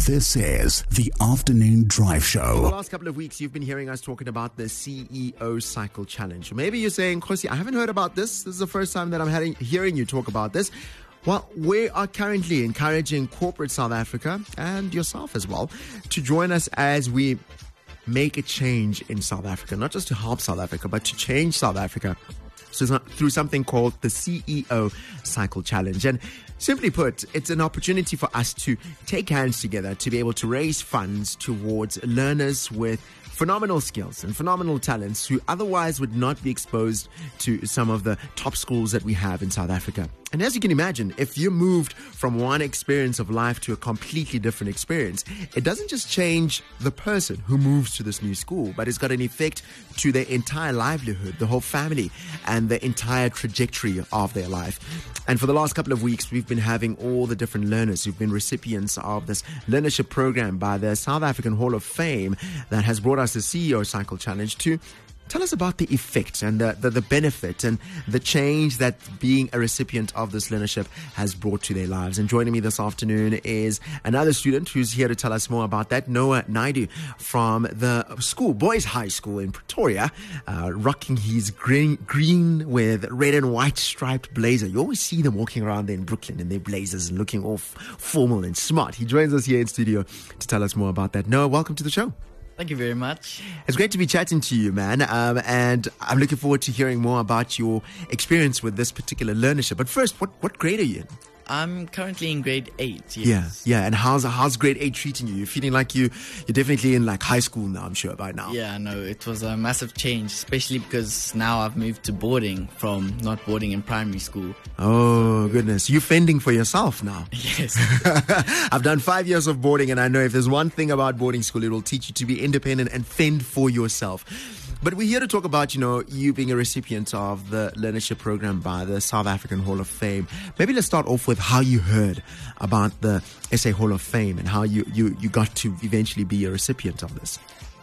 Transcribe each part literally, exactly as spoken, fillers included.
This is the Afternoon Drive For Show. the last couple of weeks, you've been hearing us talking about the C E O Cycle Challenge. Maybe you're saying, Khosi, I haven't heard about this. This is the first time that I'm hearing, hearing you talk about this. Well, we are currently encouraging corporate South Africa and yourself as well to join us as we make a change in South Africa, not just to help South Africa, but to change South Africa. So through something called the C E O Cycle Challenge. And simply put, it's an opportunity for us to take hands together to be able to raise funds towards learners with phenomenal skills and phenomenal talents who otherwise would not be exposed to some of the top schools that we have in South Africa. And as you can imagine, if you moved from one experience of life to a completely different experience, it doesn't just change the person who moves to this new school, but it's got an effect to their entire livelihood, the whole family, and the entire trajectory of their life. And for the last couple of weeks, we've been having all the different learners who've been recipients of this learnership program by the South African Hall of Fame that has brought us the C E O Cycle Challenge to tell us about the effect and the, the, the benefit and the change that being a recipient of this learnership has brought to their lives. And joining me this afternoon is another student who's here to tell us more about that, Noah Naidu from the school, Boys High School in Pretoria, uh, rocking his green, green with red and white striped blazer. You always see them walking around there in Brooklyn in their blazers and looking all f- formal and smart. He joins us here in studio to tell us more about that. Noah, welcome to the show. Thank you very much. It's great to be chatting to you, man. Um, and I'm looking forward to hearing more about your experience with this particular learnership. But first, what, what grade are you in? I'm currently in grade eight. Yes. Yeah, yeah. And how's how's grade eight treating you? You're feeling like you you're definitely in like high school now, I'm sure, by now. Yeah, no, it was a massive change, especially because now I've moved to boarding from not boarding in primary school. Oh, goodness. You're fending for yourself now. Yes. I've done five years of boarding, and I know if there's one thing about boarding school, it will teach you to be independent and fend for yourself. But we're here to talk about, you know, you being a recipient of the learnership program by the South African Hall of Fame. Maybe let's start off with how you heard about the S A Hall of Fame and how you, you, you got to eventually be a recipient of this.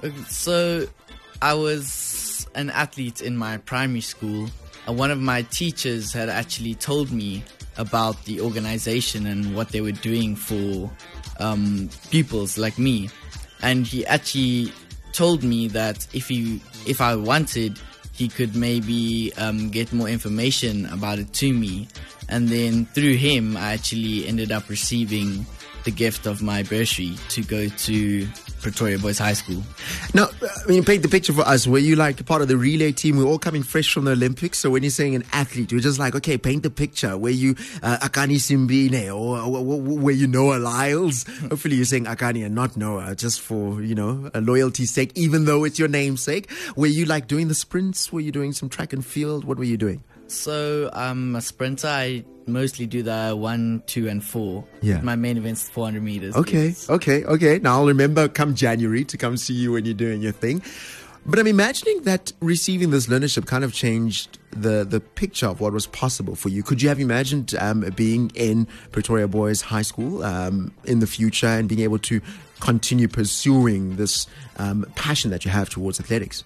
So I was an athlete in my primary school. And one of my teachers had actually told me about the organization and what they were doing for um, pupils like me. And he actually told me that if he, if I wanted, he could maybe um, get more information about it to me. And then through him, I actually ended up receiving the gift of my bursary to go to Pretoria Boys High School. Now, I mean, paint the picture for us. Were you like part of the relay team? We're all coming fresh from the Olympics. So when you're saying an athlete, you're just like, okay, paint the picture. Were you uh, Akani Simbine or, or, or were you Noah Lyles? Hopefully you're saying Akani and not Noah, just for, you know, a loyalty's sake, even though it's your namesake. Were you like doing the sprints? Were you doing some track and field? What were you doing? So I'm a sprinter. I mostly do the one, two, and four. Yeah. My main event's four hundred meters. Okay, Yes. okay, okay. Now I'll remember come January to come see you when you're doing your thing. But I'm imagining that receiving this learnership kind of changed the, the picture of what was possible for you. Could you have imagined um, being in Pretoria Boys High School um, in the future and being able to continue pursuing this um, passion that you have towards athletics?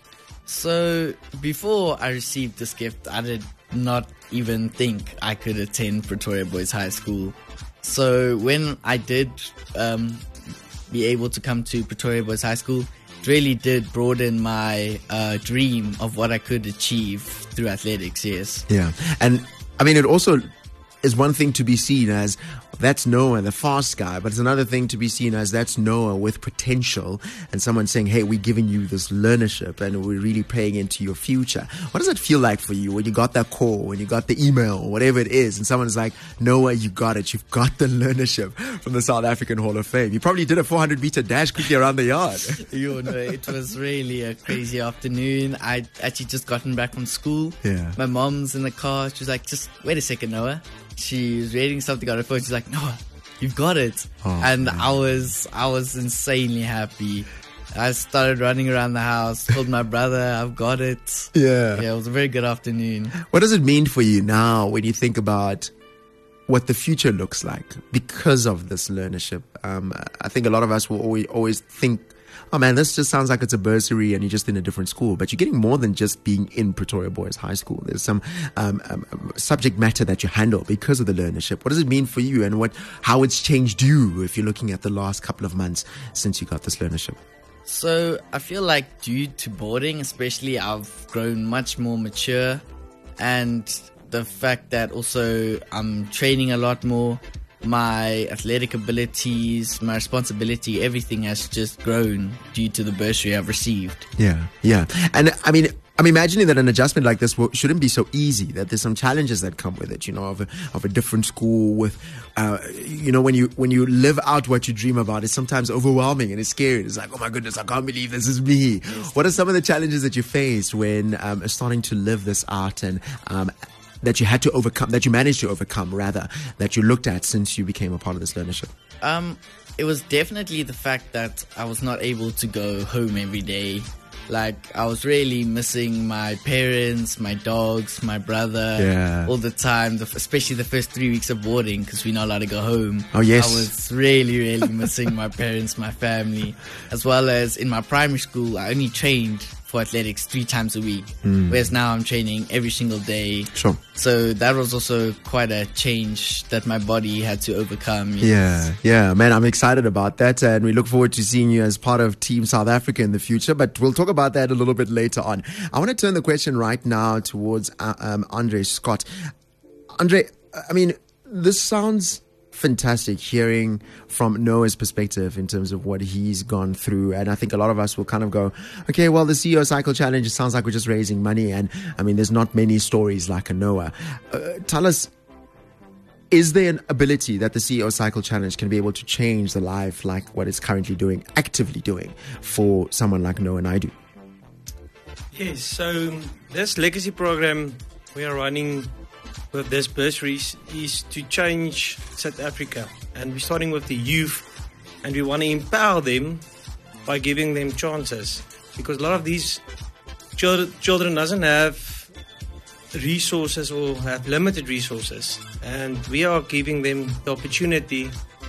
So before I received this gift, I did not even think I could attend Pretoria Boys High School. So when I did um, be able to come to Pretoria Boys High School, it really did broaden my uh, dream of what I could achieve through athletics, yes. Yeah. And I mean, it also is one thing to be seen as that's Noah, the fast guy, but it's another thing to be seen as that's Noah with potential and someone saying, hey, we're giving you this learnership and we're really paying into your future. What does it feel like for you when you got that call, when you got the email, or whatever it is, and someone's like, Noah, you got it. You've got the learnership from the South African Hall of Fame. You probably did a four hundred meter dash quickly around the yard. You know, it was really a crazy afternoon. I'd actually just gotten back from school. Yeah. My mom's in the car. She was like, just wait a second, Noah. She was reading something on her phone. She's like, Noah, you've got it. Oh, and man. I was I was insanely happy. I started running around the house, told my brother, I've got it. Yeah. Yeah, it was a very good afternoon. What does it mean for you now when you think about what the future looks like because of this learnership? Um, I think a lot of us will always, always think Oh man, this just sounds like it's a bursary and you're just in a different school, but you're getting more than just being in Pretoria Boys High School. There's some um, um, subject matter that you handle because of the learnership. What does it mean for you, and what how it's changed you if you're looking at the last couple of months since you got this learnership? So I feel like due to boarding, especially, I've grown much more mature, and the fact that also I'm training a lot more. My athletic abilities, my responsibility, everything has just grown due to the bursary I've received. Yeah, yeah. And I mean, I'm imagining that an adjustment like this will, shouldn't be so easy, that there's some challenges that come with it, you know, of a, of a different school with, uh, you know, when you when you live out what you dream about, it's sometimes overwhelming and it's scary. It's like, oh my goodness, I can't believe this is me. What are some of the challenges that you faced when um, starting to live this out, and um, that you had to overcome, that you managed to overcome, rather, that you looked at since you became a part of this learnership? Um, it was definitely the fact that I was not able to go home every day. Like, I was really missing my parents, my dogs, my brother, yeah. all the time, the, especially the first three weeks of boarding, because we're not allowed to go home. Oh, yes. I was really, really missing my parents, my family, as well as in my primary school, I only trained for athletics three times a week, mm. whereas now I'm training every single day. Sure. So that was also quite a change that my body had to overcome. Yeah, yeah, man, I'm excited about that, and we look forward to seeing you as part of Team South Africa in the future, but we'll talk about that a little bit later on. I want to turn the question right now towards uh, um, Andre Scott. Andre, I mean, this sounds fantastic, hearing from Noah's perspective in terms of what he's gone through, and I think a lot of us will kind of go, okay, well, the C E O Cycle Challenge, it sounds like we're just raising money, and I mean, there's not many stories like a Noah. Uh, tell us, is there an ability that the C E O Cycle Challenge can be able to change the life like what it's currently doing, actively doing, for someone like Noah and I do? Yes, so this legacy program we are running with this bursaries is to change South Africa, and we're starting with the youth, and we want to empower them by giving them chances, because a lot of these children, children doesn't have resources or have limited resources, and we are giving them the opportunity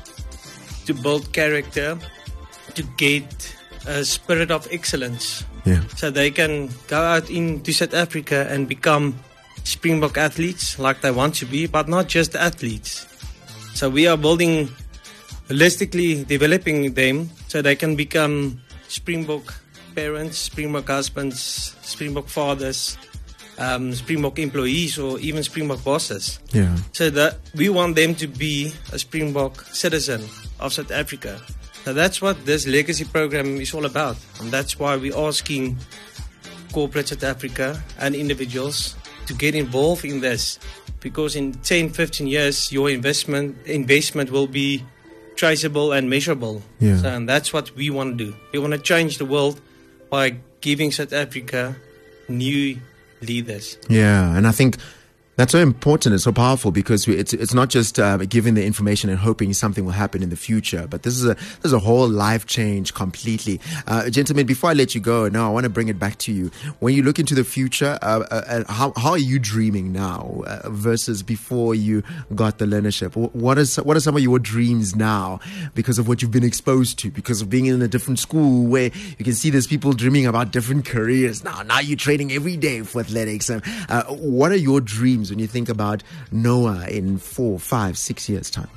to build character, to get a spirit of excellence, yeah. so they can go out into South Africa and become Springbok athletes like they want to be, but not just athletes. So we are building, holistically developing them so they can become Springbok parents, Springbok husbands, Springbok fathers, um, Springbok employees, or even Springbok bosses. Yeah. So that we want them to be a Springbok citizen of South Africa. So that's what this legacy program is all about, and that's why we're asking corporate South Africa and individuals to get involved in this, because in ten, fifteen years your investment investment will be traceable and measurable. Yeah. So, and that's what we want to do. We want to change the world by giving South Africa new leaders. Yeah, and I think that's so important and so powerful, because it's it's not just uh, giving the information and hoping something will happen in the future, but this is a this is a whole life change completely. Uh, gentlemen, before I let you go, now I want to bring it back to you. When you look into the future, uh, uh, how how are you dreaming now uh, versus before you got the learnership? What is what are some of your dreams now, because of what you've been exposed to, because of being in a different school where you can see there's people dreaming about different careers now. Now you're training every day for athletics. Uh, uh, what are your dreams when you think about Noah in four, five, six years' time?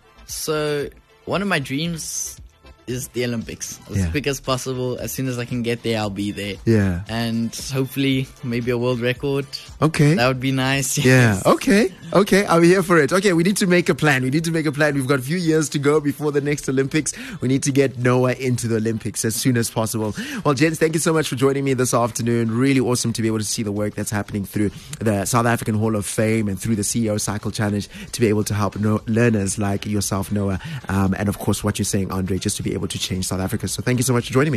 So one of my dreams is the Olympics, as Yeah. quick as possible. As soon as I can get there, I'll be there. Yeah. And hopefully maybe a world record. Okay. That would be nice. Yeah. Yes. Okay. Okay. I'm here for it. Okay. We need to make a plan. We need to make a plan. We've got a few years to go before the next Olympics. We need to get Noah into the Olympics as soon as possible. Well, gents, thank you so much for joining me this afternoon. Really awesome to be able to see the work that's happening through the South African Hall of Fame and through the C E O Cycle Challenge, to be able to help no- learners like yourself, Noah, um, and of course what you're saying, Andre, just to be able to change South Africa. So thank you so much for joining me.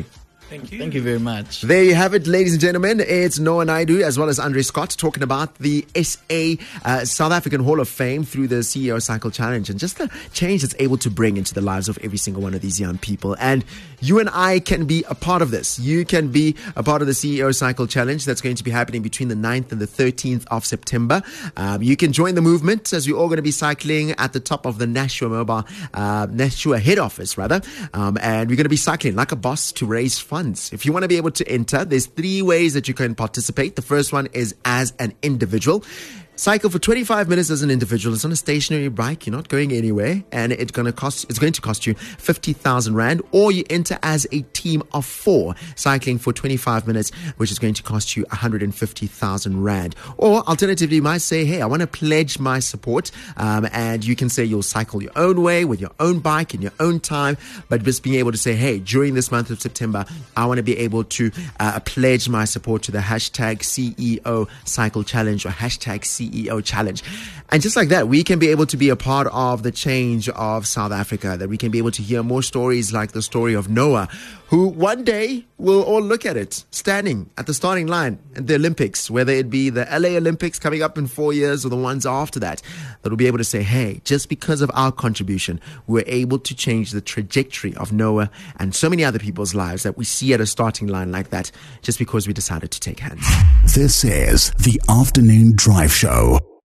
Thank you. Thank you very much. There you have it, ladies and gentlemen. It's Noah Naidu as well as Andre Scott talking about the S A uh, South African Hall of Fame through the C E O Cycle Challenge and just the change it's able to bring into the lives of every single one of these young people. And you and I can be a part of this. You can be a part of the C E O Cycle Challenge that's going to be happening between the ninth and the thirteenth of September. Um, you can join the movement as we're all going to be cycling at the top of the Nashua Mobile, uh, Nashua head office rather. Um, and we're going to be cycling like a boss to raise funds. If you want to be able to enter, there's three ways that you can participate. The first one is as an individual. Cycle for twenty-five minutes as an individual. It's on a stationary bike. You're not going anywhere, and it's going to cost. It's going to cost you fifty thousand rand. Or you enter as a team of four, cycling for twenty-five minutes, which is going to cost you one hundred fifty thousand rand. Or alternatively, you might say, "Hey, I want to pledge my support," um, and you can say you'll cycle your own way with your own bike in your own time. But just being able to say, "Hey, during this month of September, I want to be able to uh, pledge my support to the hashtag C E O Cycle Challenge or hashtag C E O Challenge." And just like that, we can be able to be a part of the change of South Africa, that we can be able to hear more stories like the story of Noah, who one day we'll all look at it, standing at the starting line at the Olympics, whether it be the L A Olympics coming up in four years or the ones after that, that will be able to say, hey, just because of our contribution, we're able to change the trajectory of Noah and so many other people's lives that we see at a starting line like that, just because we decided to take hands. This is the Afternoon Drive Show.